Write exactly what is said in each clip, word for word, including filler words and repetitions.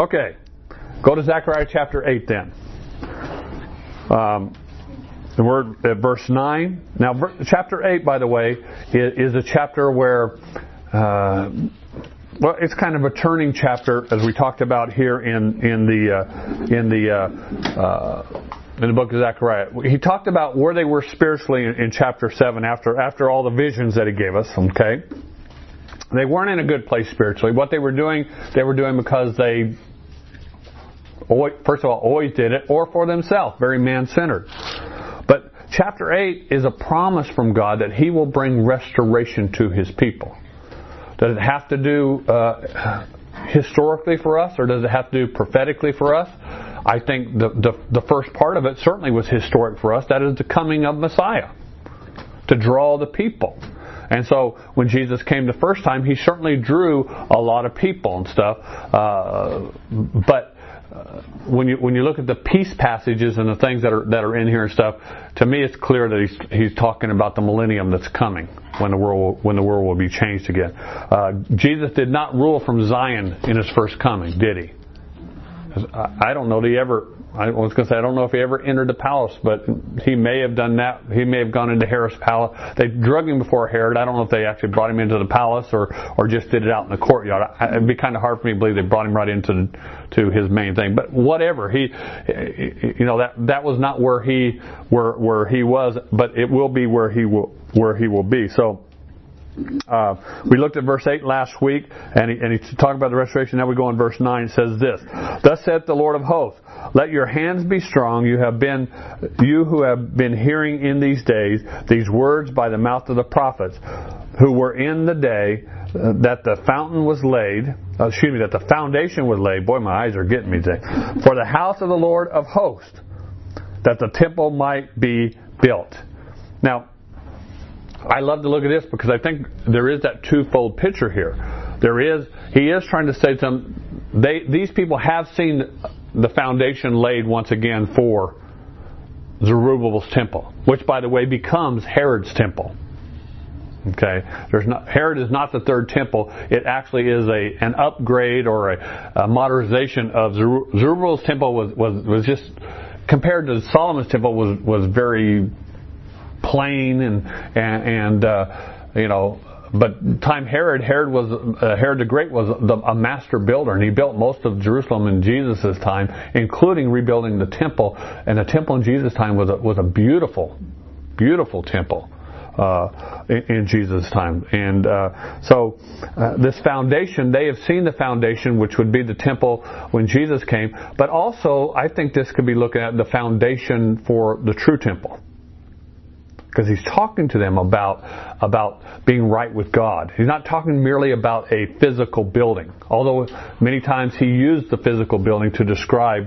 Okay, go to Zechariah chapter eight then. Um, the word uh, verse nine. Now, ver- chapter eight, by the way, is, is a chapter where, uh, well, it's kind of a turning chapter, as we talked about here in in the uh, in the uh, uh, in the book of Zechariah. He talked about where they were spiritually in, in chapter seven after after all the visions that he gave us. Okay. They weren't in a good place spiritually. What they were doing, they were doing because they, first of all, always did it, or for themselves, very man-centered. But chapter eight is a promise from God that He will bring restoration to His people. Does it have to do uh, historically for us, or does it have to do prophetically for us? I think the, the the first part of it certainly was historic for us. That is the coming of Messiah to draw the people. And so when Jesus came the first time, He certainly drew a lot of people and stuff. Uh, but uh, when you when you look at the peace passages and the things that are that are in here and stuff, to me it's clear that he's he's talking about the millennium that's coming, when the world will, when the world will be changed again. Uh, Jesus did not rule from Zion in His first coming, did He? I don't know that He ever. I was going to say, I don't know if He ever entered the palace, but He may have done that. He may have gone into Herod's palace. They drug Him before Herod. I don't know if they actually brought Him into the palace or, or just did it out in the courtyard. It'd be kind of hard for me to believe they brought Him right into to His main thing. But whatever, He, you know, that that was not where He where where He was, but it will be where He will where He will be. So. Uh, we looked at verse eight last week, and he, and he's talking about the restoration. Now we go on verse nine. It says this: "Thus saith the Lord of hosts, let your hands be strong. You have been, you who have been hearing in these days these words by the mouth of the prophets, who were in the day uh, that the fountain was laid. Uh, excuse me, that the foundation was laid. Boy, my eyes are getting me today. For the house of the Lord of hosts, that the temple might be built." Now, I love to look at this because I think there is that twofold picture here. There is, he is trying to say to them, they, these people have seen the foundation laid once again for Zerubbabel's temple, which, by the way, becomes Herod's temple. Okay, there's not, Herod is not the third temple. It actually is a an upgrade or a, a modernization of Zeru- Zerubbabel's temple was, was was just compared to Solomon's temple was was very plain and and, and uh, you know, but time Herod Herod was uh, Herod the Great was the, a master builder, and he built most of Jerusalem in Jesus' time, including rebuilding the temple. And the temple in Jesus' time was a, was a beautiful, beautiful temple uh, in, in Jesus' time. And uh, so uh, this foundation, they have seen the foundation, which would be the temple when Jesus came. But also, I think this could be looking at the foundation for the true temple. Because he's talking to them about about being right with God. He's not talking merely about a physical building, although many times he used the physical building to describe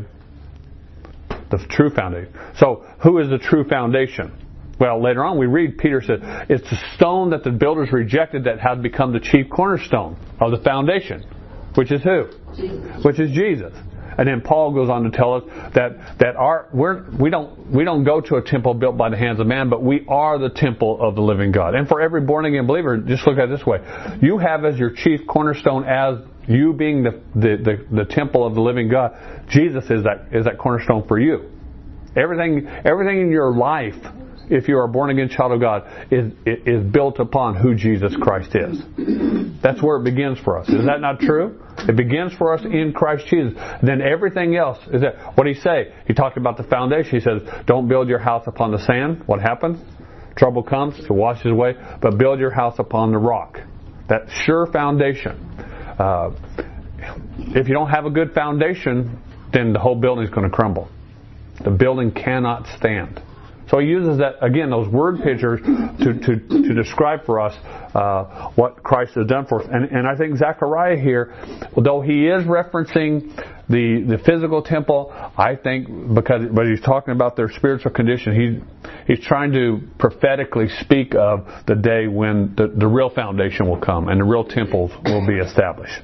the true foundation. So, who is the true foundation? Well, later on we read, Peter said, it's the stone that the builders rejected that had become the chief cornerstone of the foundation. Which is who? Jesus. Which is Jesus. And then Paul goes on to tell us that that our we're we don't we don't go to a temple built by the hands of man, but we are the temple of the living God. And for every born again believer, just look at it this way: you have as your chief cornerstone, as you being the the, the, the temple of the living God. Jesus is that is that cornerstone for you. Everything everything in your life, if you are a born again child of God, is is built upon who Jesus Christ is. That's where it begins for us. Is that not true? It begins for us in Christ Jesus. Then everything else is that. What did he say? He talked about the foundation. He says, don't build your house upon the sand. What happens? Trouble comes, it washes away. But build your house upon the rock. That sure foundation. Uh, if you don't have a good foundation, then the whole building is going to crumble. The building cannot stand. So he uses that, again, those word pictures to, to, to describe for us uh, what Christ has done for us. And, and I think Zechariah here, though he is referencing the, the physical temple, I think because but he's talking about their spiritual condition, he, he's trying to prophetically speak of the day when the, the real foundation will come and the real temples will be established.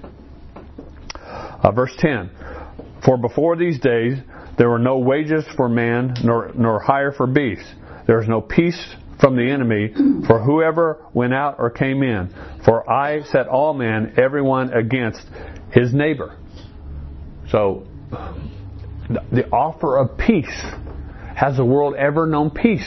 Uh, verse ten, for before these days there were no wages for man, nor nor hire for beasts. There was no peace from the enemy for whoever went out or came in. For I set all men, everyone against his neighbor. So, the offer of peace. Has the world ever known peace?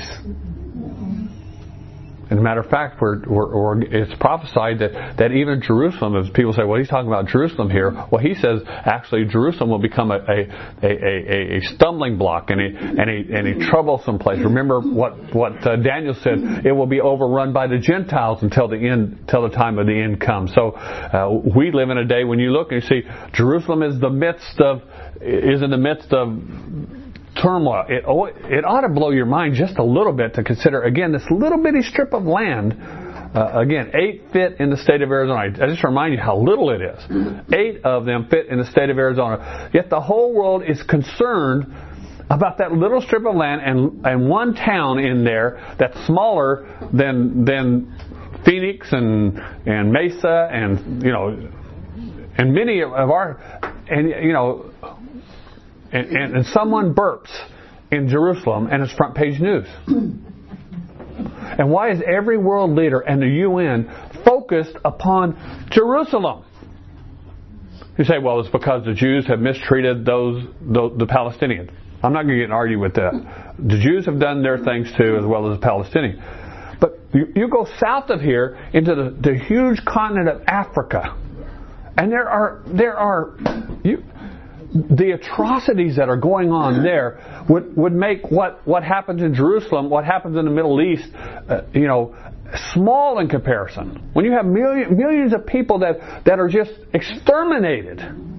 As a matter of fact, we're, we're, we're, it's prophesied that, that even Jerusalem, as people say, well, he's talking about Jerusalem here. Well, he says actually Jerusalem will become a, a, a, a, a stumbling block and a, and, a, and a troublesome place. Remember what, what uh, Daniel said, it will be overrun by the Gentiles until the end, till the time of the end comes. So uh, we live in a day when you look and you see Jerusalem is the midst of, is in the midst of turmoil. It, it ought to blow your mind just a little bit to consider, again, this little bitty strip of land, uh, again, eight fit in the state of Arizona. I just remind you how little it is. Eight of them fit in the state of Arizona. Yet the whole world is concerned about that little strip of land and, and one town in there that's smaller than, than Phoenix and, and Mesa and, you know, and many of our, and, you know, And, and, and someone burps in Jerusalem and it's front page news. And why is every world leader and the U N focused upon Jerusalem? You say, well, it's because the Jews have mistreated those the, the Palestinians. I'm not going to get and argue with that. The Jews have done their things too, as well as the Palestinians. But you, you go south of here into the, the huge continent of Africa, and there are there are you. The atrocities that are going on there would, would make what, what happens in Jerusalem, what happens in the Middle East, uh, you know, small in comparison. When you have million, millions of people that, that are just exterminated.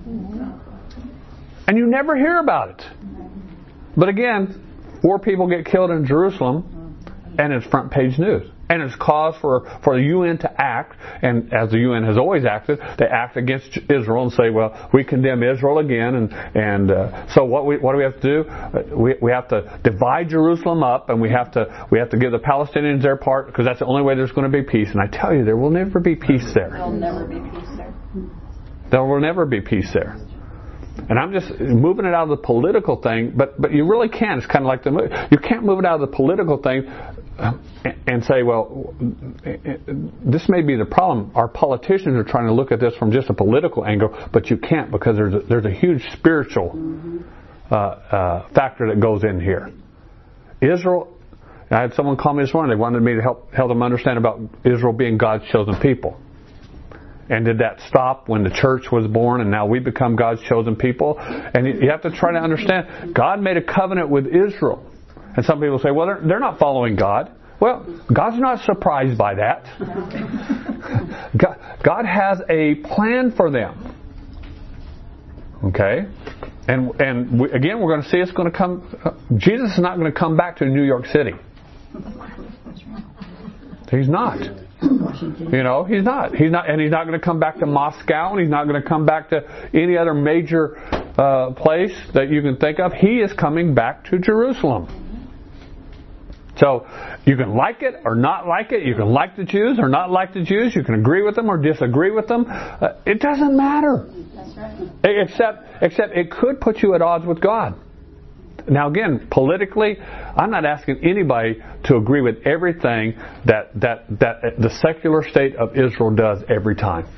And you never hear about it. But again, four people get killed in Jerusalem, and it's front page news. And it's cause for, for the U N to act, and as the U N has always acted, they act against Israel and say, well, we condemn Israel again, and, and uh, so what we what do we have to do? Uh, we we have to divide Jerusalem up, and we have to we have to give the Palestinians their part, because that's the only way there's going to be peace. And I tell you, there will never be peace there. There will never be peace there. There will never be peace there. And I'm just moving it out of the political thing, but but you really can't. It's kind of like the you can't move it out of the political thing and say, well, this may be the problem. Our politicians are trying to look at this from just a political angle, but you can't, because there's a, there's a huge spiritual uh, uh, factor that goes in here. Israel. I had someone call me this morning. They wanted me to help help them understand about Israel being God's chosen people. And did that stop when the church was born and now we become God's chosen people? And you have to try to understand, God made a covenant with Israel. And some people say, well, they're, they're not following God. Well, God's not surprised by that. God, God has a plan for them. Okay? And and we, again, we're going to see it's going to come, uh, Jesus is not going to come back to New York City. He's not. You know, he's not. He's not, and he's not going to come back to Moscow, and he's not going to come back to any other major uh, place that you can think of. He is coming back to Jerusalem. So you can like it or not like it. You can like the Jews or not like the Jews. You can agree with them or disagree with them. Uh, it doesn't matter. That's right. Except, except it could put you at odds with God. Now again, politically, I'm not asking anybody to agree with everything that, that, that the secular state of Israel does every time.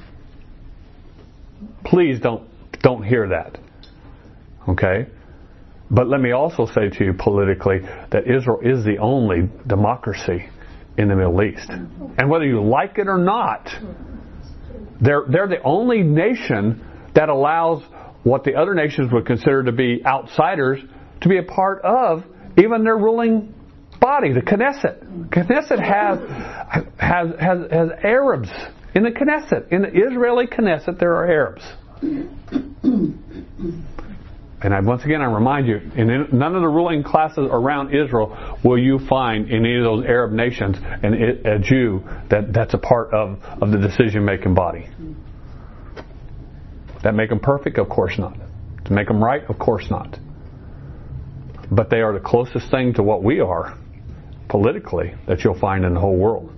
Please don't, don't hear that. Okay? But let me also say to you politically that Israel is the only democracy in the Middle East. And whether you like it or not, they're, they're the only nation that allows what the other nations would consider to be outsiders to be a part of even their ruling body, the Knesset. Knesset has, has, has, has Arabs in the Knesset. In the Israeli Knesset, there are Arabs. And I, once again, I remind you, in none of the ruling classes around Israel will you find in any of those Arab nations an, a Jew that, that's a part of, of the decision-making body. That make them perfect? Of course not. To make them right? Of course not. But they are the closest thing to what we are, politically, that you'll find in the whole world.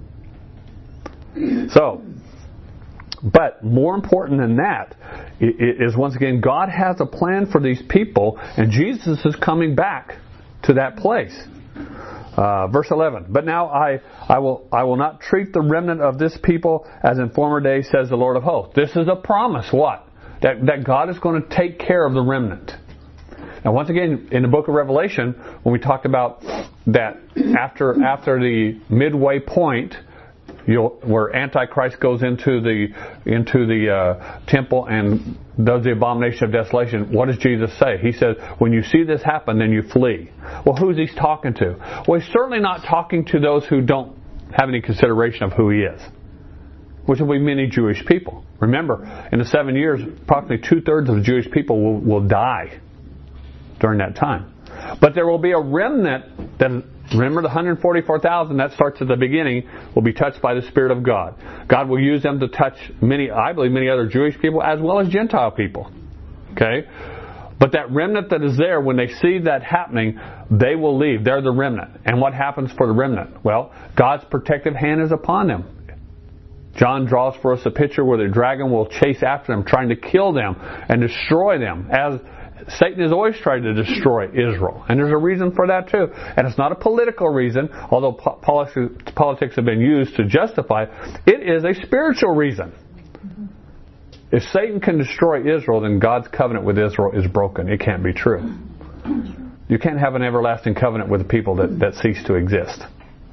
So, but more important than that is, once again, God has a plan for these people, and Jesus is coming back to that place. Uh, verse eleven. But now I, I will, I will not treat the remnant of this people as in former days, says the Lord of hosts. This is a promise. What? That, that God is going to take care of the remnant. Now, once again, in the book of Revelation, when we talked about that after after the midway point, you'll, where Antichrist goes into the into the uh, temple and does the abomination of desolation, what does Jesus say? He says, when you see this happen, then you flee. Well, who's he talking to? Well, he's certainly not talking to those who don't have any consideration of who he is, which will be many Jewish people. Remember, in the seven years, approximately two-thirds of the Jewish people will, will die during that time. But there will be a remnant that, remember the one hundred forty-four thousand, that starts at the beginning, will be touched by the Spirit of God. God will use them to touch many, I believe, many other Jewish people as well as Gentile people. Okay? But that remnant that is there, when they see that happening, they will leave. They're the remnant. And what happens for the remnant? Well, God's protective hand is upon them. John draws for us a picture where the dragon will chase after them, trying to kill them and destroy them, as Satan has always tried to destroy Israel. And there's a reason for that too. And it's not a political reason, although politics have been used to justify it. It is a spiritual reason. If Satan can destroy Israel, then God's covenant with Israel is broken. It can't be true. You can't have an everlasting covenant with a people that, that cease to exist.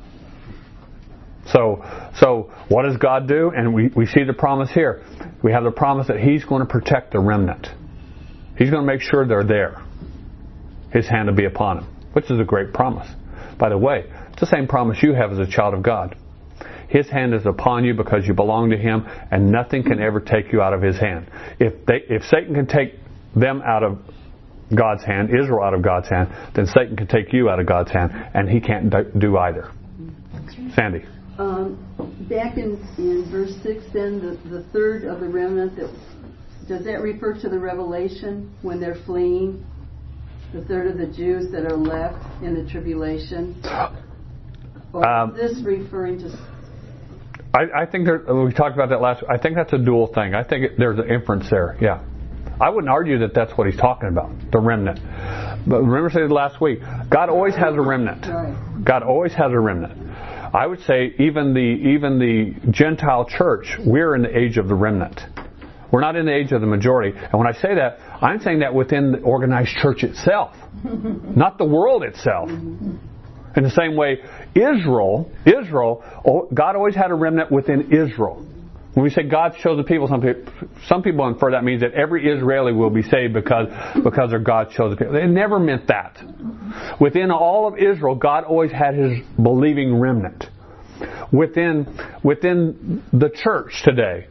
So, so what does God do? And we, we see the promise here. We have the promise that He's going to protect the remnant. He's going to make sure they're there. His hand will be upon them, which is a great promise. By the way, it's the same promise you have as a child of God. His hand is upon you because you belong to Him, and nothing can ever take you out of His hand. If they, if Satan can take them out of God's hand, Israel out of God's hand, then Satan can take you out of God's hand, and he can't do either. Sandy. Um, back in, in verse six, then, the, the third of the remnant, that, does that refer to the Revelation when they're fleeing? The third of the Jews that are left in the tribulation? Or um, is this referring to... I, I think there, we talked about that last week. I think that's a dual thing. I think it, there's an inference there, yeah. I wouldn't argue that that's what he's talking about, the remnant. But remember I said last week, God always has a remnant. Right. God always has a remnant. I would say even the even the Gentile church, we're in the age of the remnant. We're not in the age of the majority. And when I say that, I'm saying that within the organized church itself, not the world itself. In the same way, Israel, Israel, God always had a remnant within Israel. When we say God's chosen people, some people, some people infer that means that every Israeli will be saved because, because they're God's chosen people. It never meant that. Within all of Israel, God always had His believing remnant. Within, within the church today,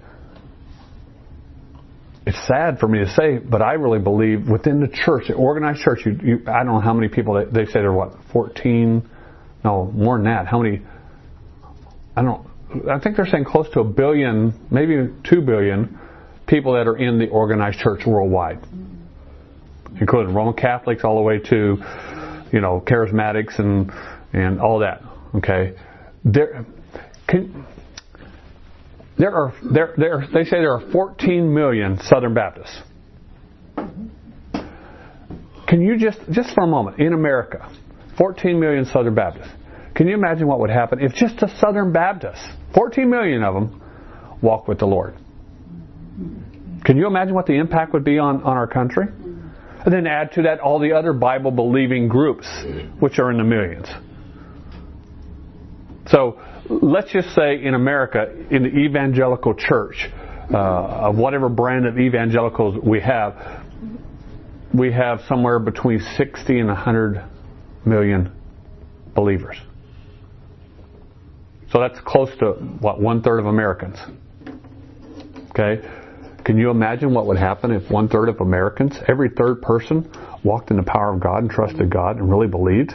it's sad for me to say, but I really believe within the church, the organized church, you, you, I don't know how many people, they, they say there are what, fourteen, no, more than that. How many, I don't know. I think they're saying close to a billion, maybe two billion people that are in the organized church worldwide, including Roman Catholics all the way to, you know, charismatics and and all that. Okay, there can there are there there they say there are fourteen million Southern Baptists. Can you just just for a moment in America, fourteen million Southern Baptists? Can you imagine what would happen if just the Southern Baptists, fourteen million of them, walk with the Lord? Can you imagine what the impact would be on, on our country? And then add to that all the other Bible-believing groups, which are in the millions. So let's just say in America, in the evangelical church, uh, of whatever brand of evangelicals we have, we have somewhere between sixty and one hundred million believers. So that's close to, what, one-third of Americans. Okay? Can you imagine what would happen if one-third of Americans, every third person, walked in the power of God and trusted God and really believed?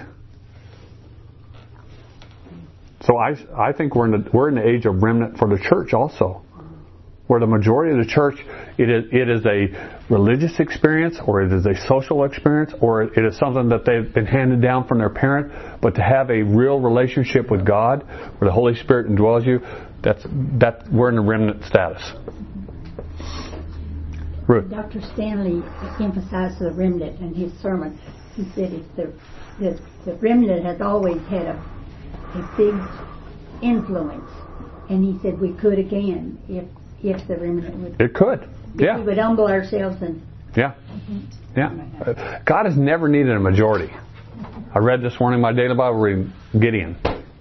So I, I think we're in the, we're in the age of remnant for the church also, where the majority of the church, it is, it is a religious experience, or it is a social experience, or it is something that they've been handed down from their parent. But to have a real relationship with God, where the Holy Spirit indwells you, that's that we're in the remnant status. Ruth. Doctor Stanley emphasized the remnant in his sermon. He said if the, the, the remnant has always had a, a big influence, and he said we could again if if the remnant would. It could. If Yeah. we would humble ourselves and Yeah. Yeah. God has never needed a majority. I read this morning in my daily Bible reading Gideon.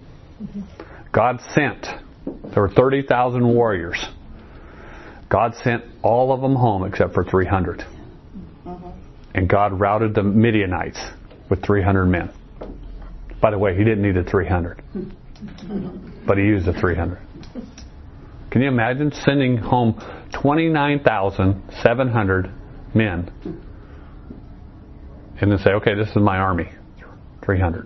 God sent, there were thirty thousand warriors. God sent all of them home except for three hundred. And God routed the Midianites with three hundred men. By the way, he didn't need the three hundred. But he used the three hundred. Can you imagine sending home twenty-nine thousand seven hundred men and then say, okay, this is my army, three hundred.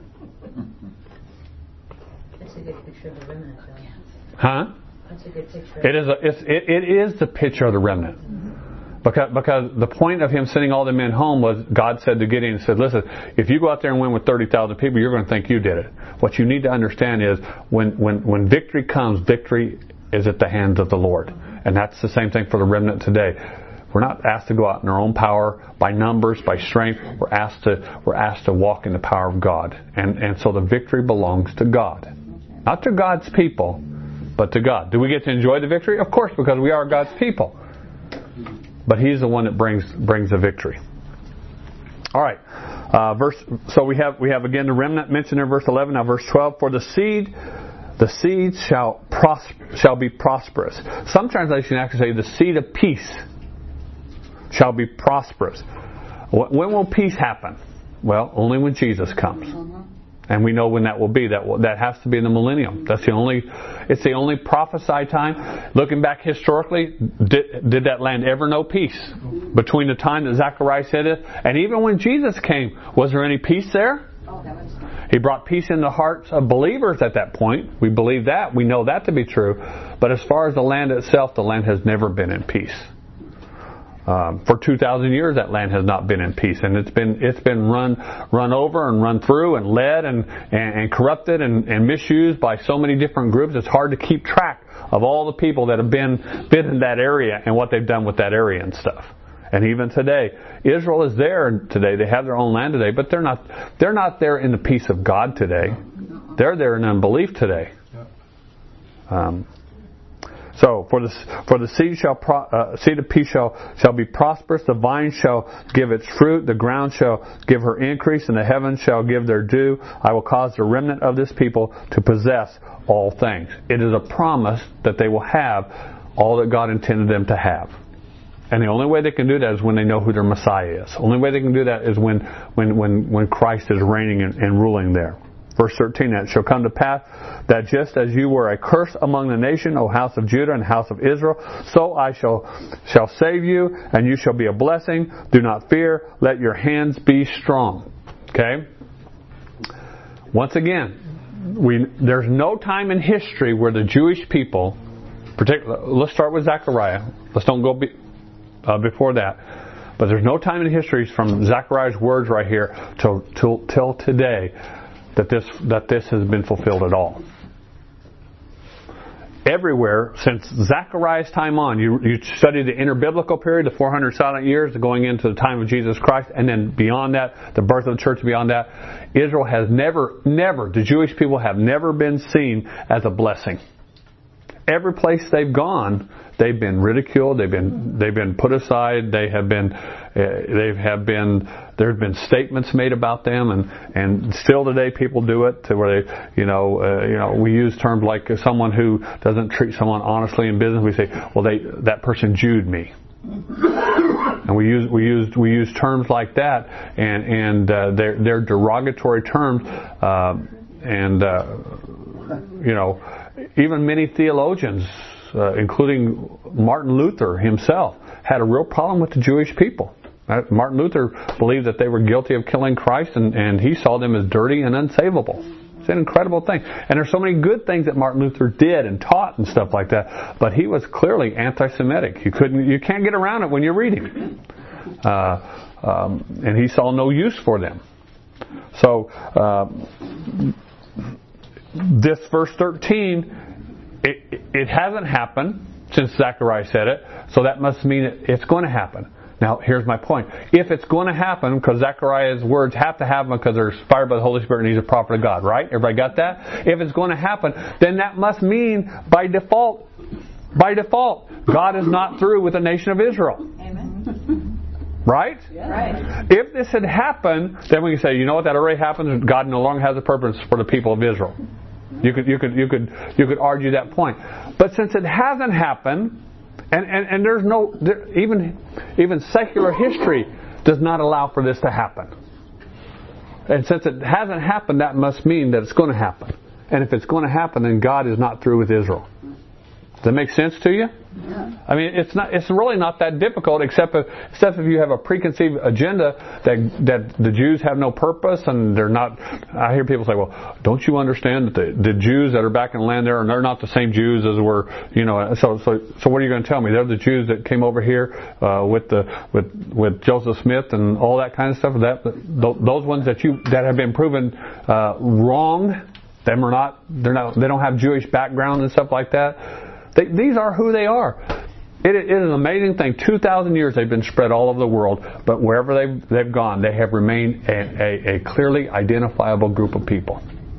That's a good picture of the remnant, though. Huh? That's a good picture. It is, a, it's, it, it is the picture of the remnant. Because, because the point of him sending all the men home was God said to Gideon, he said, listen, if you go out there and win with thirty thousand people, you're going to think you did it. What you need to understand is when, when, when victory comes, victory is at the hands of the Lord. And that's the same thing for the remnant today. We're not asked to go out in our own power, by numbers, by strength. We're asked to, we're asked to walk in the power of God. And, and so the victory belongs to God. Not to God's people, but to God. Do we get to enjoy the victory? Of course, because we are God's people. But He's the one that brings brings the victory. All right, uh, verse. So we have we have again the remnant mentioned in verse eleven. Now verse twelve. For the seed, the seed shall prosper, shall be prosperous. Some translations actually say the seed of peace shall be prosperous. When will peace happen? Well, only when Jesus comes. And we know when that will be. That will, that has to be in the millennium. That's the only. It's the only prophesied time. Looking back historically, did, did that land ever know peace between the time that Zacharias said it and even when Jesus came? Was there any peace there? He brought peace in the hearts of believers at that point. We believe that. We know that to be true. But as far as the land itself, the land has never been in peace. Um, for two thousand years, that land has not been in peace, and it's been it's been run run over and run through and led and and, and corrupted and, and misused by so many different groups. It's hard to keep track of all the people that have been been in that area and what they've done with that area and stuff. And even today, Israel is there today. They have their own land today, but they're not they're not there in the peace of God today. They're there in unbelief today. Um, So for the for the seed shall pro, uh, seed of peace shall shall be prosperous. The vine shall give its fruit. The ground shall give her increase, and the heavens shall give their due. I will cause the remnant of this people to possess all things. It is a promise that they will have all that God intended them to have. And the only way they can do that is when they know who their Messiah is. The only way they can do that is when when when, when Christ is reigning and, and ruling there. Verse thirteen, and it shall come to pass that just as you were a curse among the nation, O house of Judah and house of Israel, so I shall shall save you, and you shall be a blessing. Do not fear, let your hands be strong. Okay? Once again, we there's no time in history where the Jewish people, particularly, let's start with Zechariah. Let's don't go be, uh, before that. But there's no time in history from Zechariah's words right here till till, till today that this that this has been fulfilled at all. Everywhere since Zechariah's time on, you you study the interbiblical period, the four hundred silent years, going into the time of Jesus Christ, and then beyond that, the birth of the church. Beyond that, Israel has never, never, the Jewish people have never been seen as a blessing. Every place they've gone, they've been ridiculed. They've been they've been put aside. They have been uh, they have been there have been statements made about them, and, and still today people do it to where they you know uh, you know we use terms like someone who doesn't treat someone honestly in business. We say, well, they that person Jewed me. And we use we use we use terms like that, and and uh, they're they're derogatory terms, uh, and uh, you know. Even many theologians, uh, including Martin Luther himself, had a real problem with the Jewish people. Uh, Martin Luther believed that they were guilty of killing Christ, and, and he saw them as dirty and unsavable. It's an incredible thing. And there's so many good things that Martin Luther did and taught and stuff like that, but he was clearly anti-Semitic. You couldn't, you can't get around it when you read him. Uh, um, and he saw no use for them. So, uh, this verse thirteen, it, it hasn't happened since Zechariah said it, so that must mean it, it's going to happen. Now, here's my point. If it's going to happen, because Zechariah's words have to happen because they're inspired by the Holy Spirit and he's a prophet of God, right? Everybody got that? If it's going to happen, then that must mean, by default, by default, God is not through with the nation of Israel. Amen. Right? Yeah. Right. If this had happened, then we can say, you know what, that already happened. God no longer has a purpose for the people of Israel. You could, you could, you could, you could argue that point. But since it hasn't happened, and, and, and there's no, there, even, even secular history does not allow for this to happen. And since it hasn't happened, that must mean that it's going to happen. And if it's going to happen, then God is not through with Israel. Does that make sense to you? Yeah. I mean, it's not. It's really not that difficult, except if, except if you have a preconceived agenda that that the Jews have no purpose and they're not. I hear people say, "Well, don't you understand that the, the Jews that are back in the land there, and they're not the same Jews as were, you know?" So, so, so, what are you going to tell me? They're the Jews that came over here uh, with the with with Joseph Smith and all that kind of stuff. That those ones that you that have been proven uh, wrong, them are not. They're not. They don't have Jewish background and stuff like that. They, these are who they are. It, it is an amazing thing. two thousand years they've been spread all over the world, but wherever they've, they've gone, they have remained a, a, a clearly identifiable group of people.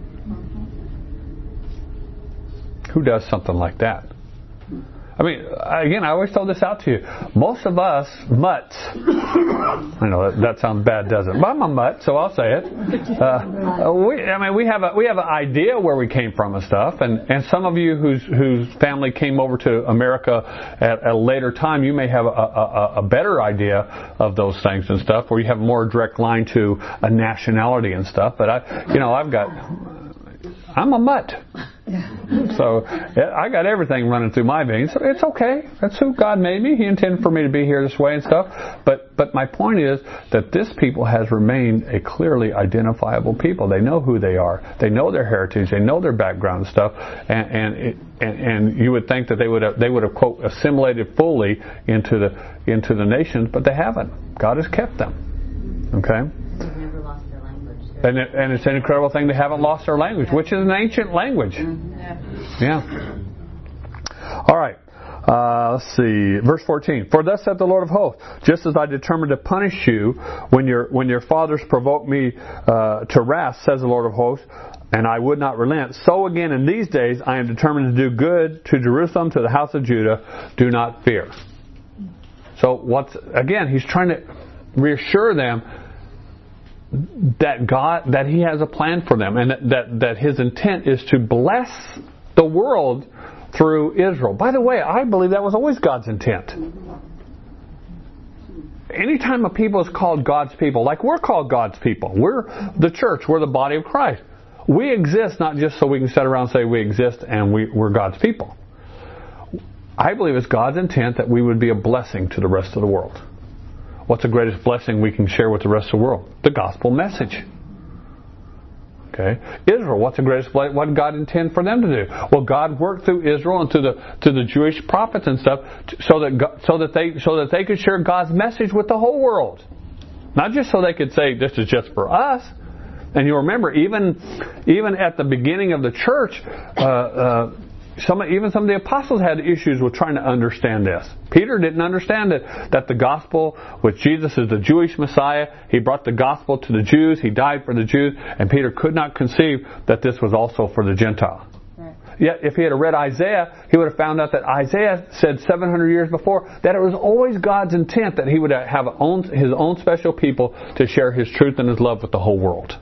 Who does something like that? I mean, again, I always throw this out to you. Most of us mutts, I know that, that sounds bad, doesn't it? But I'm a mutt, so I'll say it. Uh, we, I mean, we have a we have an idea where we came from and stuff, and, and some of you whose whose family came over to America at, at a later time, you may have a, a, a better idea of those things and stuff, where you have a more direct line to a nationality and stuff. But I, you know, I've got, I'm a mutt. So I got everything running through my veins. It's okay. That's who God made me. He intended for me to be here this way and stuff. But but my point is that this people has remained a clearly identifiable people. They know who they are. They know their heritage. They know their background and stuff. And and it, and, and you would think that they would have they would have quote assimilated fully into the into the nations, but they haven't. God has kept them. Okay. And, it, and it's an incredible thing they haven't lost their language, which is an ancient language. Yeah. All right. Uh, let's see. Verse fourteen. For thus saith the Lord of hosts, just as I determined to punish you when your when your fathers provoked me uh, to wrath, says the Lord of hosts, and I would not relent, so again in these days I am determined to do good to Jerusalem, to the house of Judah. Do not fear. So what's again? He's trying to reassure them that God, that He has a plan for them, and that, that, that His intent is to bless the world through Israel. By the way, I believe that was always God's intent. Anytime a people is called God's people, like we're called God's people, we're the church, we're the body of Christ. We exist not just so we can sit around and say we exist and we, we're God's people. I believe it's God's intent that we would be a blessing to the rest of the world. What's the greatest blessing we can share with the rest of the world? The gospel message. Okay, Israel. What's the greatest blessing? What did God intend for them to do? Well, God worked through Israel and to the to the Jewish prophets and stuff, so that God, so that they so that they could share God's message with the whole world, not just so they could say this is just for us. And you remember, even even at the beginning of the church, uh, uh, Some, even some of the apostles had issues with trying to understand this. Peter didn't understand it, that the gospel with Jesus is the Jewish Messiah. He brought the gospel to the Jews. He died for the Jews. And Peter could not conceive that this was also for the Gentile. Right. Yet if he had read Isaiah, he would have found out that Isaiah said seven hundred years before that it was always God's intent that He would have own, His own special people to share His truth and His love with the whole world.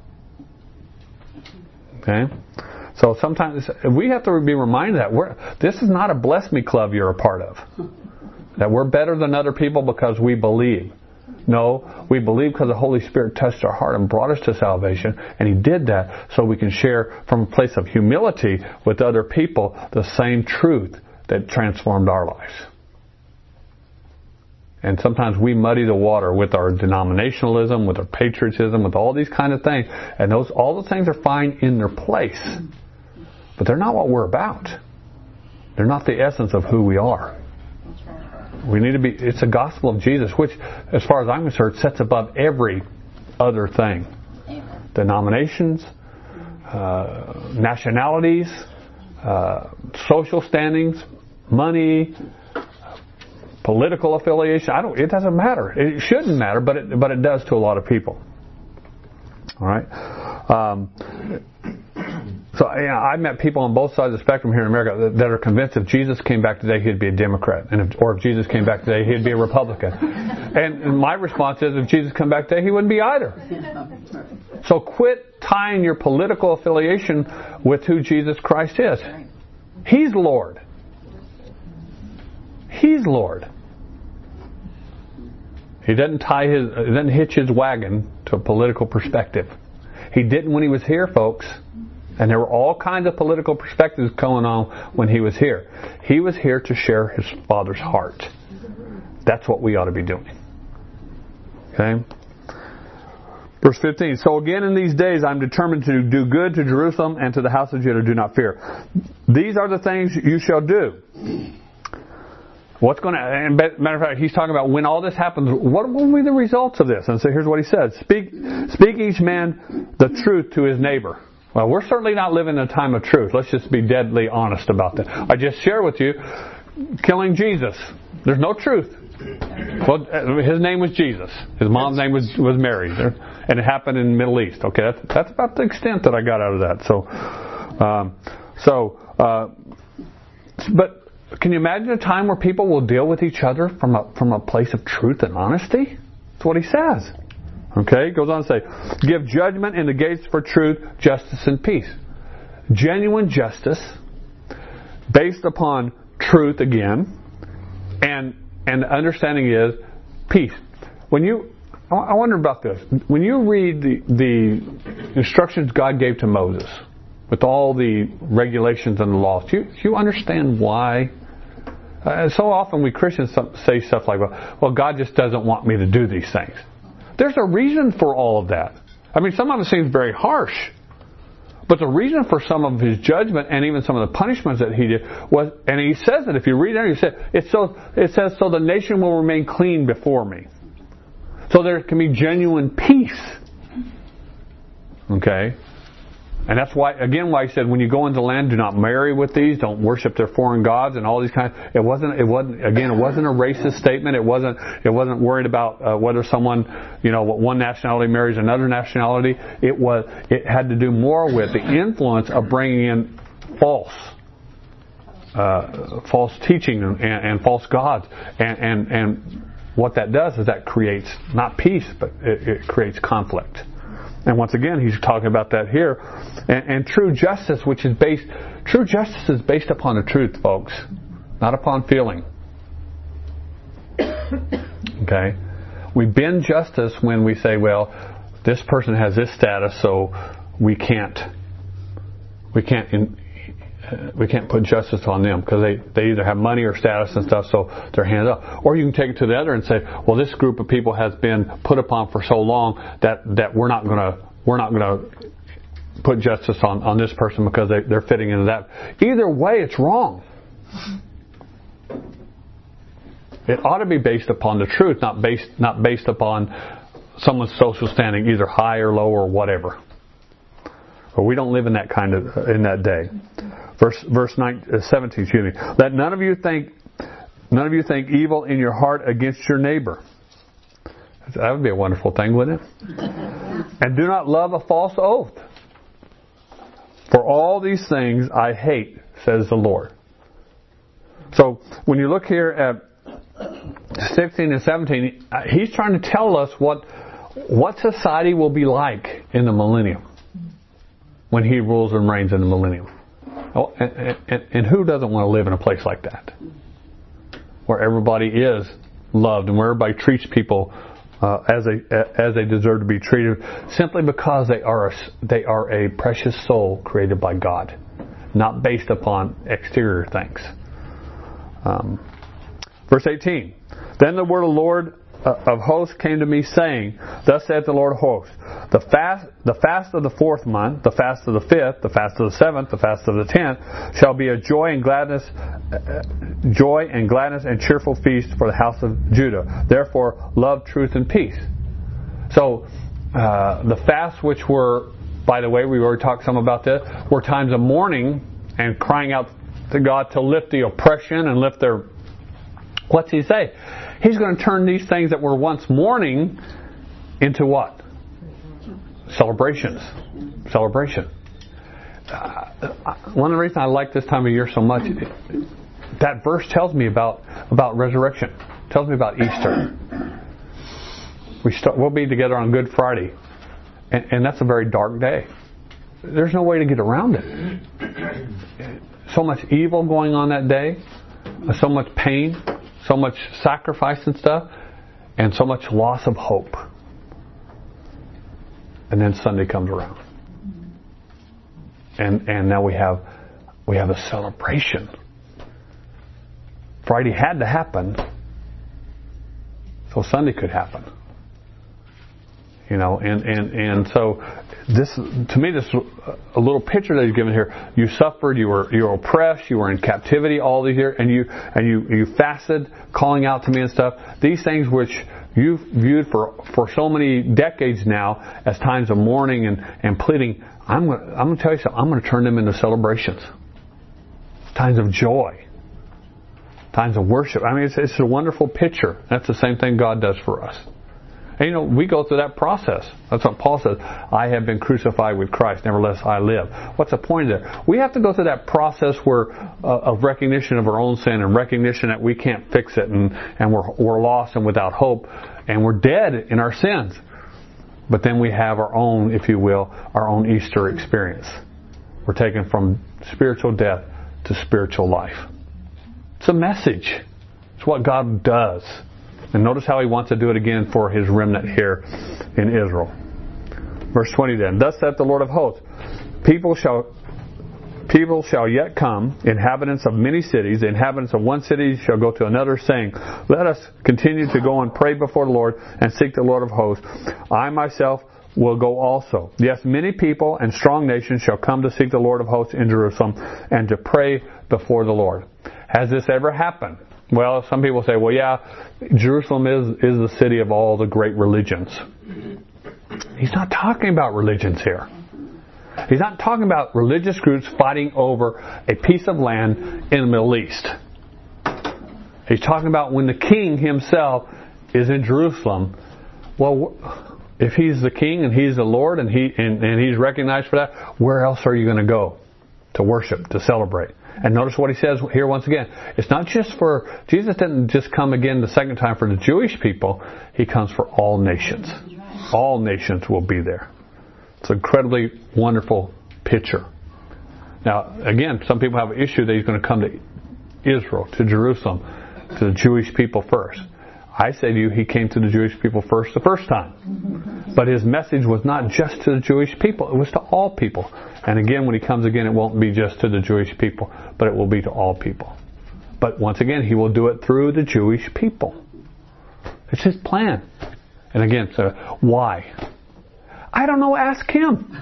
Okay? So sometimes we have to be reminded that we're, this is not a bless me club you're a part of. That we're better than other people because we believe. No, we believe because the Holy Spirit touched our heart and brought us to salvation. And He did that so we can share from a place of humility with other people the same truth that transformed our lives. And sometimes we muddy the water with our denominationalism, with our patriotism, with all these kind of things. And those all those things are fine in their place. But they're not what we're about. They're not the essence of who we are. We need to be, it's the gospel of Jesus, which, as far as I'm concerned, sets above every other thing. Amen. Denominations, uh, nationalities, uh, social standings, money, political affiliation. I don't. It doesn't matter. It shouldn't matter, but it, but it does to a lot of people. All right. Um, So yeah, I met people on both sides of the spectrum here in America that, that are convinced if Jesus came back today, he'd be a Democrat, and if, or if Jesus came back today, he'd be a Republican. And, and my response is, if Jesus came back today, he wouldn't be either. So quit tying your political affiliation with who Jesus Christ is. He's Lord. He's Lord. He doesn't tie his, he doesn't hitch his wagon to a political perspective. He didn't when he was here, folks. And there were all kinds of political perspectives going on when he was here. He was here to share his Father's heart. That's what we ought to be doing. Okay? Verse fifteen. So again in these days I'm determined to do good to Jerusalem and to the house of Judah. Do not fear. These are the things you shall do. What's going to, and matter of fact, he's talking about when all this happens, what will be the results of this? And so here's what he said. Speak, speak each man the truth to his neighbor. Well, we're certainly not living in a time of truth. Let's just be deadly honest about that. I just shared with you, killing Jesus. There's no truth. Well, his name was Jesus. His mom's name was, was Mary. And it happened in the Middle East. Okay, that's, that's about the extent that I got out of that. So, um, so, uh, but can you imagine a time where people will deal with each other from a, from a place of truth and honesty? That's what he says. Okay, goes on to say, give judgment in the gates for truth, justice, and peace. Genuine justice, based upon truth again, and and the understanding is peace. When you, I wonder about this. When you read the the instructions God gave to Moses, with all the regulations and the laws, do you, do you understand why? Uh, so often we Christians say stuff like, well, well, God just doesn't want me to do these things. There's a reason for all of that. I mean, some of it seems very harsh. But the reason for some of his judgment and even some of the punishments that he did was, and he says that if you read it, he said, it's so, it says, so the nation will remain clean before me. So there can be genuine peace. Okay? And that's why, again, why he said, when you go into the land, do not marry with these, don't worship their foreign gods, and all these kinds. It wasn't, it wasn't, again, it wasn't a racist statement. It wasn't, it wasn't worried about uh, whether someone, you know, one nationality marries another nationality. It was, it had to do more with the influence of bringing in false, uh, false teaching and, and false gods, and, and and what that does is that creates not peace, but it, it creates conflict. And once again, he's talking about that here. And, and true justice, which is based, true justice is based upon the truth, folks, not upon feeling. Okay? We bend justice when we say, well, this person has this status, so we can't, we can't, in, uh, we can't put justice on them because they, they either have money or status and stuff, so they're handed up. Or you can take it to the other and say, well, this group of people has been put upon for so long that, that we're not going to we're not going to put justice on, on this person because they, they're fitting into that. Either way, it's wrong. It ought to be based upon the truth, not based not based upon someone's social standing, either high or low or whatever. But we don't live in that kind of in that day. Verse verse nine, uh, seventeen, excuse me. Let none of you think none of you think evil in your heart against your neighbor. That would be a wonderful thing, wouldn't it? And do not love a false oath. For all these things I hate, says the Lord. So when you look here at sixteen and seventeen, he's trying to tell us what what society will be like in the millennium when he rules and reigns in the millennium. Oh, and, and, and who doesn't want to live in a place like that, where everybody is loved and where everybody treats people uh, as they as they deserve to be treated, simply because they are a, they are a precious soul created by God, not based upon exterior things. Um, verse eighteen. Then the word of the Lord uh, of hosts came to me, saying, Thus saith the Lord of hosts, the fast, the fast of the fourth month, the fast of the fifth, the fast of the seventh, the fast of the tenth, shall be a joy and gladness, uh, joy and gladness and cheerful feast for the house of Judah. Therefore, love, truth, and peace. So, uh, the fasts, which were, by the way, we already talked some about this, were times of mourning and crying out to God to lift the oppression and lift their. What's he say? He's going to turn these things that were once mourning into what? Celebrations. Celebration. uh, one of the reasons I like this time of year so much, that verse tells me about about resurrection. It tells me about Easter. We start, we'll be together on Good Friday, and, and that's a very dark day. There's no way to get around it. So much evil going on that day, so much pain, so much sacrifice and stuff, and so much loss of hope. And then Sunday comes around, and and now we have we have a celebration. Friday had to happen, so Sunday could happen. You know, and, and, and so this, to me, this a little picture that he's given here. You suffered, you were you were oppressed, you were in captivity all these years, and you and you, you fasted, calling out to me and stuff. These things which you've viewed for, for so many decades now as times of mourning and, and pleading, I'm gonna, I'm going to tell you something. I'm going to turn them into celebrations, times of joy, times of worship. I mean, it's, it's a wonderful picture. That's the same thing God does for us. And you know, we go through that process. That's what Paul says. I have been crucified with Christ, nevertheless I live. What's the point there? We have to go through that process where uh, of recognition of our own sin and recognition that we can't fix it and, and we're, we're lost and without hope and we're dead in our sins. But then we have our own, if you will, our own Easter experience. We're taken from spiritual death to spiritual life. It's a message. It's what God does. And notice how he wants to do it again for his remnant here in Israel. Verse twenty then. Thus saith the Lord of hosts, people shall people shall yet come, inhabitants of many cities, the inhabitants of one city shall go to another, saying, let us continue to go and pray before the Lord and seek the Lord of hosts. I myself will go also. Yes, many people and strong nations shall come to seek the Lord of hosts in Jerusalem and to pray before the Lord. Has this ever happened? Well, some people say, well, yeah, Jerusalem is, is the city of all the great religions. He's not talking about religions here. He's not talking about religious groups fighting over a piece of land in the Middle East. He's talking about when the king himself is in Jerusalem. Well, if he's the king and he's the Lord and he and, and he's recognized for that, where else are you going to go to worship, to celebrate? And notice what he says here once again. It's not just for, Jesus didn't just come again the second time for the Jewish people. He comes for all nations. All nations will be there. It's an incredibly wonderful picture. Now, again, some people have an issue that he's going to come to Israel, to Jerusalem, to the Jewish people first. I say to you, he came to the Jewish people first the first time. But his message was not just to the Jewish people. It was to all people. And again, when he comes again, it won't be just to the Jewish people, but it will be to all people. But once again, he will do it through the Jewish people. It's his plan. And again, so why? I don't know, ask him.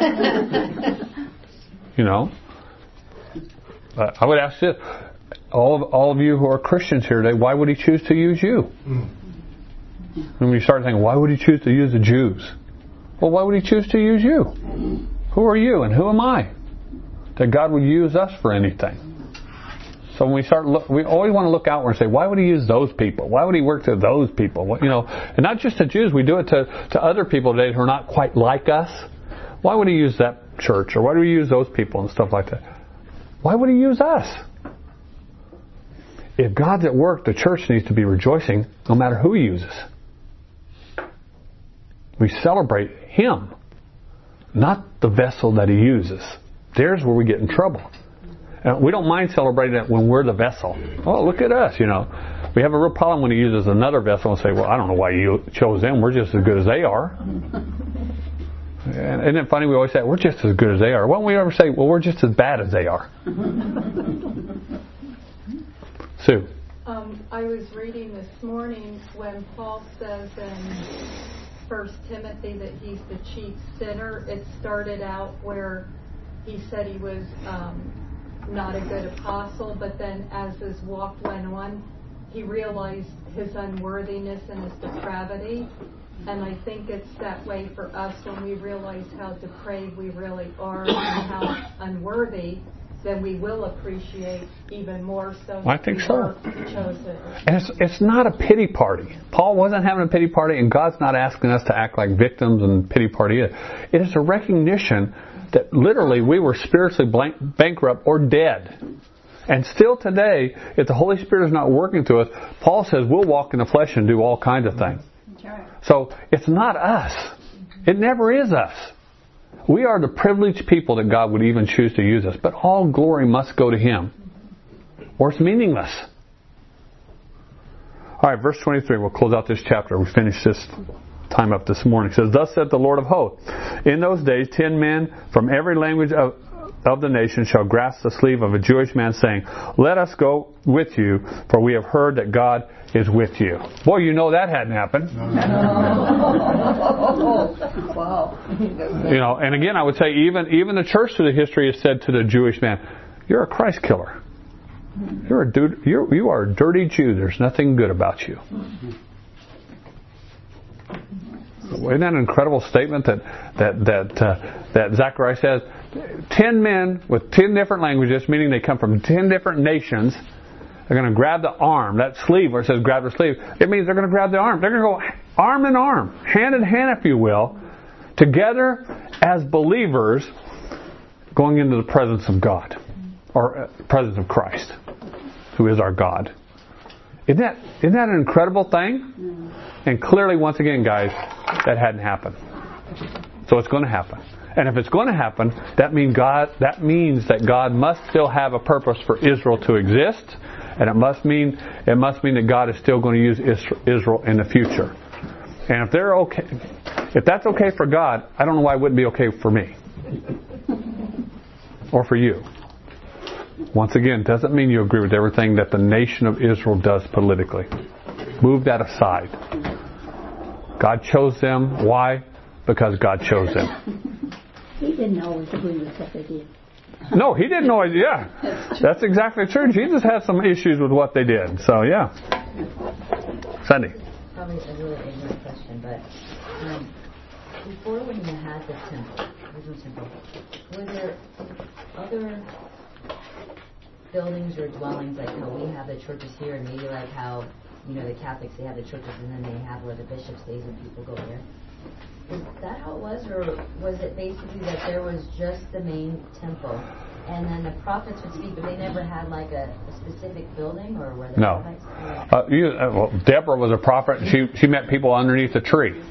You know? Uh, I would ask this. All of, all of you who are Christians here today, why would he choose to use you? When you start thinking, why would he choose to use the Jews? Well, why would he choose to use you? Who are you and who am I? That God would use us for anything. So when we start, look, we always want to look outward and say, why would he use those people? Why would he work to those people? What, you know, and not just to Jews, we do it to, to other people today who are not quite like us. Why would he use that church? Or why do we use those people and stuff like that? Why would he use us? If God's at work, the church needs to be rejoicing no matter who he uses. We celebrate him, not the vessel that he uses. There's where we get in trouble. And we don't mind celebrating it when we're the vessel. Oh, look at us, you know. We have a real problem when he uses another vessel and say, well, I don't know why you chose them. We're just as good as they are. And isn't it funny we always say, we're just as good as they are. Why don't we ever say, well, we're just as bad as they are? Sue. Um, I was reading this morning when Paul says in First Timothy that he's the chief sinner. It started out where he said he was um, not a good apostle, but then as his walk went on, he realized his unworthiness and his depravity. And I think it's that way for us when we realize how depraved we really are and how unworthy. then we will appreciate even more so. I think we so. were chosen. And it's, it's not a pity party. Paul wasn't having a pity party, and God's not asking us to act like victims and pity party. It is a recognition that literally we were spiritually blank, bankrupt or dead. And still today, if the Holy Spirit is not working through us, Paul says we'll walk in the flesh and do all kinds of things. So it's not us. It never is us. We are the privileged people that God would even choose to use us. But all glory must go to Him, or it's meaningless. All right, verse twenty-three. We'll close out this chapter. We finished this time up this morning. It says, "Thus saith the Lord of hosts, in those days ten men from every language of of the nation shall grasp the sleeve of a Jewish man, saying, Let us go with you, for we have heard that God is with you." Boy, you know that hadn't happened. Wow. You know, and again, I would say even even the church through the history has said to the Jewish man, "You're a Christ killer. You're a dude. You're, you are a dirty Jew. There's nothing good about you." Isn't that an incredible statement that that that uh, that Zechariah says? Ten men with ten different languages, meaning they come from ten different nations, are going to grab the arm, that sleeve where it says grab the sleeve. It means they're going to grab the arm. They're going to go arm in arm, hand in hand, if you will, together as believers, going into the presence of God, or uh, presence of Christ, who is our God. Isn't that isn't that an incredible thing? And clearly, once again, guys, that hadn't happened. So it's going to happen. And if it's going to happen, that mean God. That means that God must still have a purpose for Israel to exist, and it must mean it must mean that God is still going to use Israel in the future. And if they're okay, if that's okay for God, I don't know why it wouldn't be okay for me or for you. Once again, doesn't mean you agree with everything that the nation of Israel does politically. Move that aside. God chose them. Why? Because God chose them. He didn't always agree with what they did. No, He didn't always. Yeah, that's exactly true. Jesus had some issues with what they did. So, yeah. Cindy. Probably a really ignorant question, but um, before when you had the temple, original temple, were there other buildings or dwellings like how we have the churches here, and maybe like how, you know, the Catholics, they have the churches and then they have where the bishop stays and people go there? Is that how it was, or was it basically that there was just the main temple and then the prophets would speak, but they never had like a, a specific building, or were there no. prophets? Uh, you, uh, well, Deborah was a prophet. She she met people underneath a tree.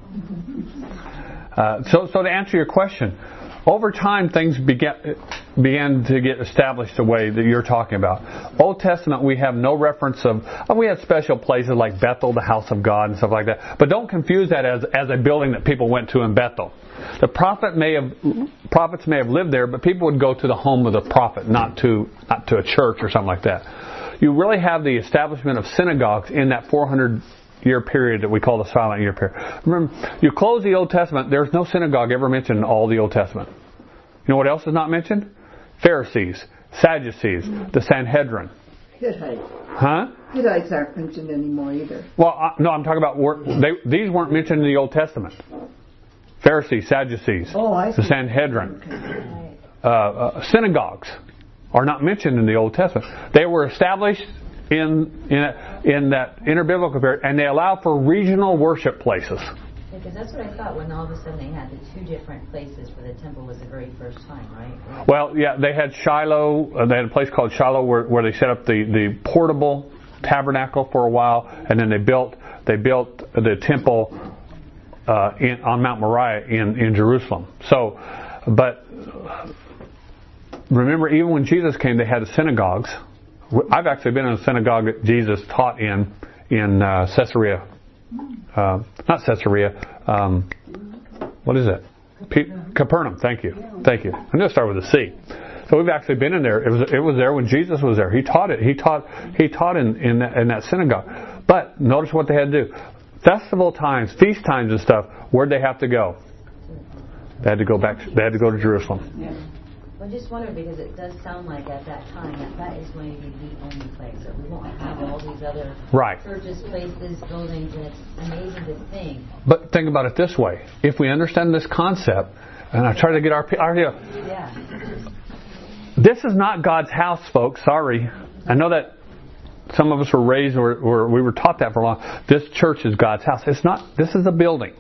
Uh, so so to answer your question, over time things began began to get established the way that you're talking about. Old Testament, we have no reference of. Oh, we had special places like Bethel, the house of God, and stuff like that. But don't confuse that as as a building that people went to in Bethel. The prophet may have prophets may have lived there, but people would go to the home of the prophet, not to not to a church or something like that. You really have the establishment of synagogues in that four hundred year period that we call the silent year period. Remember, you close the Old Testament, there's no synagogue ever mentioned in all the Old Testament. You know what else is not mentioned? Pharisees, Sadducees, the Sanhedrin. Hittites. Huh? Hittites aren't mentioned anymore either. Well, uh, no, I'm talking about wor- they, these weren't mentioned in the Old Testament. Pharisees, Sadducees, oh, I see. the Sanhedrin, okay. uh, uh, synagogues are not mentioned in the Old Testament. They were established in in, in that interbiblical period, and they allow for regional worship places. Because that's what I thought when all of a sudden they had the two different places where the temple was the very first time, right? Well, yeah, they had Shiloh. Uh, they had a place called Shiloh where, where they set up the, the portable tabernacle for a while, and then they built they built the temple uh, in, on Mount Moriah in, in Jerusalem. So, but remember, even when Jesus came, they had the synagogues. I've actually been in a synagogue that Jesus taught in in uh, Caesarea. Uh, not Caesarea. Um, what is it? P- Capernaum. Thank you. Thank you. I'm going to start with a C. So we've actually been in there. It was it was there when Jesus was there. He taught it. He taught he taught in in that, in that synagogue. But notice what they had to do. Festival times, feast times, and stuff. Where'd they have to go? They had to go back. They had to go to Jerusalem. Yeah. I just wonder, because it does sound like at that time that that is going to be the only place. That we won't have all these other right. churches, places, buildings, and it's amazing to think. But think about it this way: if we understand this concept, and I try to get our our yeah. This is not God's house, folks. Sorry. I know that some of us were raised or, or we were taught that for a long. This church is God's house. It's not. This is a building.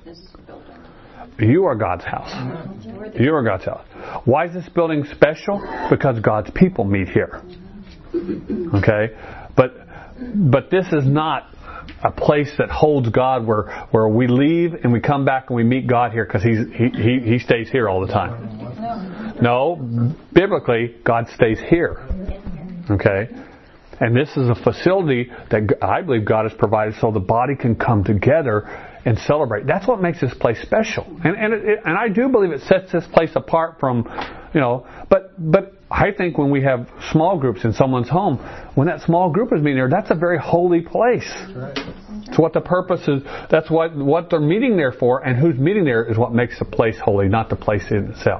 You are God's house. You are God's house. Why is this building special? Because God's people meet here. Okay? But but this is not a place that holds God where, where we leave and we come back and we meet God here because he's, he, he, he stays here all the time. No, biblically, God stays here. Okay? And this is a facility that I believe God has provided so the body can come together and celebrate. That's what makes this place special. And and, it, and I do believe it sets this place apart from, you know, but but I think when we have small groups in someone's home, when that small group is meeting there, that's a very holy place. That's right. It's what the purpose is. That's what, what they're meeting there for, and who's meeting there is what makes the place holy, not the place in itself.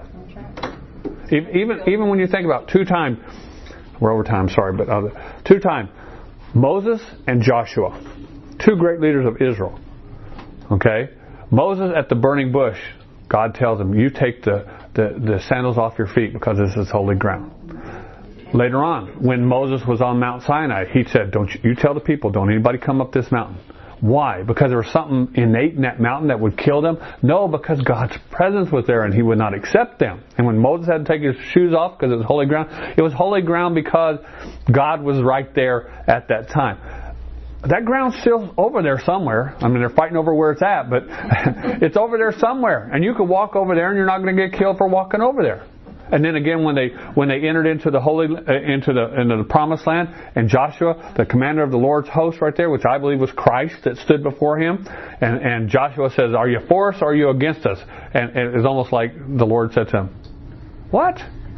Even even when you think about two times, we're over time, sorry, but uh, two times, Moses and Joshua, two great leaders of Israel. Okay? Moses at the burning bush, God tells him, you take the, the, the sandals off your feet because this is holy ground. Later on, when Moses was on Mount Sinai, he said, "Don't you, you tell the people, don't anybody come up this mountain." Why? Because there was something innate in that mountain that would kill them? No, because God's presence was there and He would not accept them. And when Moses had to take his shoes off because it was holy ground, it was holy ground because God was right there at that time. That ground's still over there somewhere. I mean, they're fighting over where it's at, but it's over there somewhere. And you could walk over there and you're not going to get killed for walking over there. And then again, when they when they entered into the holy uh, into the into the promised land, and Joshua, the commander of the Lord's host, right there, which I believe was Christ that stood before him, and and Joshua says, "Are you for us or are you against us?" And, and it's almost like the Lord said to him, "What?"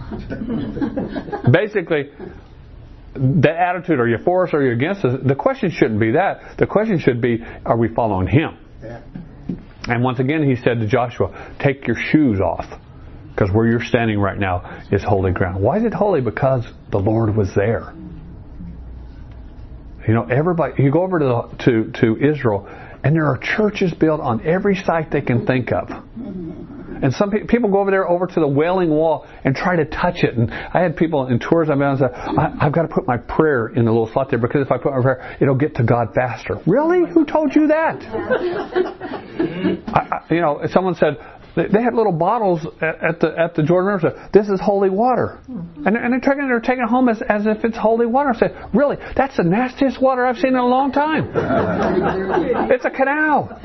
Basically, the attitude, "Are you for us or are you against us?" The question shouldn't be that. The question should be, "Are we following Him?" Yeah. And once again, He said to Joshua, "Take your shoes off." Because where you're standing right now is holy ground. Why is it holy? Because the Lord was there. You know, everybody. You go over to the, to to Israel, and there are churches built on every site they can think of. And some pe- people go over there, over to the Wailing Wall, and try to touch it. And I had people in tours. I've been on and said, I, "I've got to put my prayer in the little slot there because if I put my prayer, it'll get to God faster." Really? Who told you that? I, I, you know, someone said. They had little bottles at the at the Jordan River. Said, "This is holy water," and and they're taking they're taking it home as as if it's holy water. I said, "Really? That's the nastiest water I've seen in a long time. It's a canal."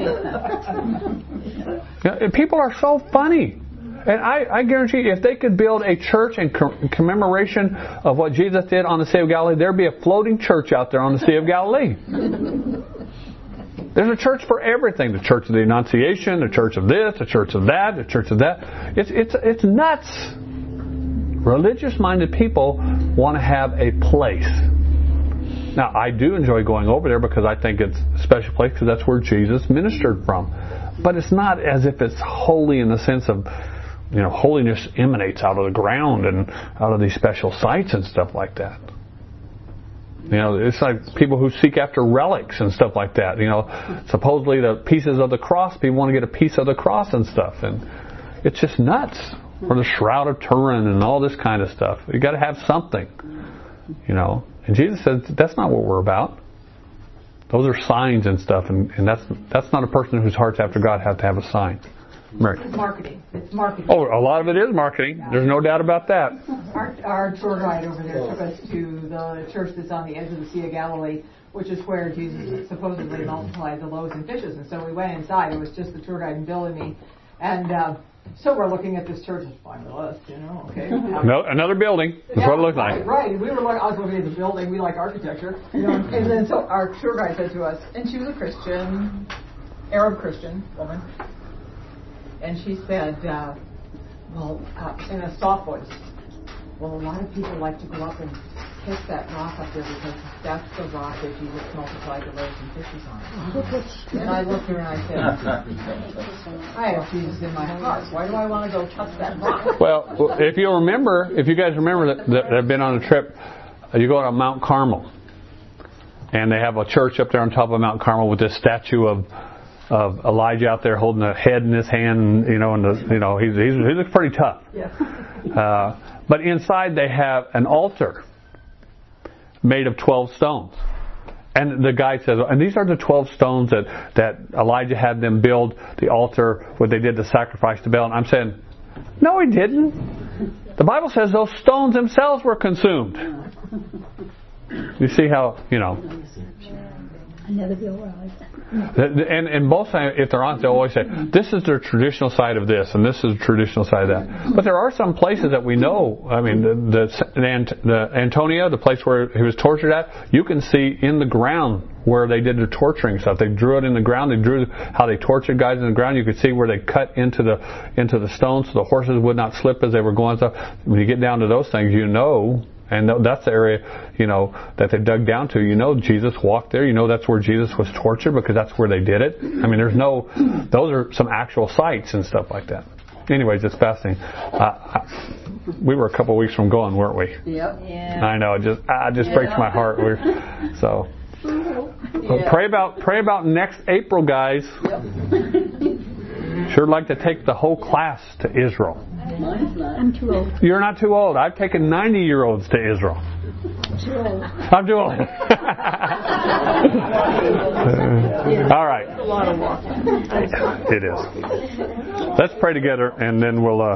You know, people are so funny, and I, I guarantee you, if they could build a church in commemoration of what Jesus did on the Sea of Galilee, there'd be a floating church out there on the Sea of Galilee. There's a church for everything. The Church of the Annunciation, the Church of this, the Church of that, the Church of that. It's it's it's nuts. Religious-minded people want to have a place. Now, I do enjoy going over there because I think it's a special place because that's where Jesus ministered from. But it's not as if it's holy in the sense of, you know, holiness emanates out of the ground and out of these special sites and stuff like that. You know, it's like people who seek after relics and stuff like that. You know, supposedly the pieces of the cross, people want to get a piece of the cross and stuff. And it's just nuts. Or the Shroud of Turin and all this kind of stuff. You got to have something. You know. And Jesus says that's not what we're about. Those are signs and stuff. And, and that's that's not a person whose heart's after God have to have a sign. Mary. It's marketing. It's marketing. Oh, a lot of it is marketing. Yeah. There's no doubt about that. Our, our tour guide over there took us to the church that's on the edge of the Sea of Galilee, which is where Jesus supposedly multiplied the loaves and fishes. And so we went inside. It was just the tour guide and Bill and me. And uh, so we're looking at this church. It's fine with us, you know. Okay. No, another building. That's yeah, what it looks right, like. Right. We were like, I was looking at the building. We like architecture, you know. And then so our tour guide said to us, and she was a Christian, Arab Christian woman. And she said, uh, well, uh, in a soft voice, well, a lot of people like to go up and kiss that rock up there because that's the rock that Jesus multiplied the loaves and fishes on. And I looked at her and I said, I have Jesus in my heart. Why do I want to go touch that rock? Well, if you remember, if you guys remember that, that have been on a trip, you go to Mount Carmel. And they have a church up there on top of Mount Carmel with this statue of of Elijah out there holding a head in his hand, you know, and the, you know he's, he's he looks pretty tough. Yes. Uh, but inside they have an altar made of twelve stones. And the guy says, and these are the twelve stones that, that Elijah had them build the altar where they did the sacrifice to Baal. And I'm saying, no, he didn't. The Bible says those stones themselves were consumed. You see how, you know. Another Bill Rise. And, and both times, if they're honest, they'll always say, this is the traditional side of this, and this is the traditional side of that. But there are some places that we know, I mean, the, the, the Antonia, the place where he was tortured at, you can see in the ground where they did the torturing stuff. They drew it in the ground. They drew how they tortured guys in the ground. You could see where they cut into the into the stones so the horses would not slip as they were going. So when you get down to those things, you know. And that's the area, you know, that they dug down to. You know Jesus walked there. You know that's where Jesus was tortured because that's where they did it. I mean, there's no, those are some actual sites and stuff like that. Anyways, it's fascinating. Uh, we were a couple of weeks from going, weren't we? Yep. Yeah. I know. It just, ah, it just Yeah. breaks my heart. We're, so, Yeah. pray about pray about next April, guys. Yep. Sure like to take the whole class to Israel. Mine's not. I'm too old. You're not too old. I've taken ninety-year-olds to Israel. Too old. I'm too old. All right. A lot of walking. It is. Let's pray together, and then we'll. Uh,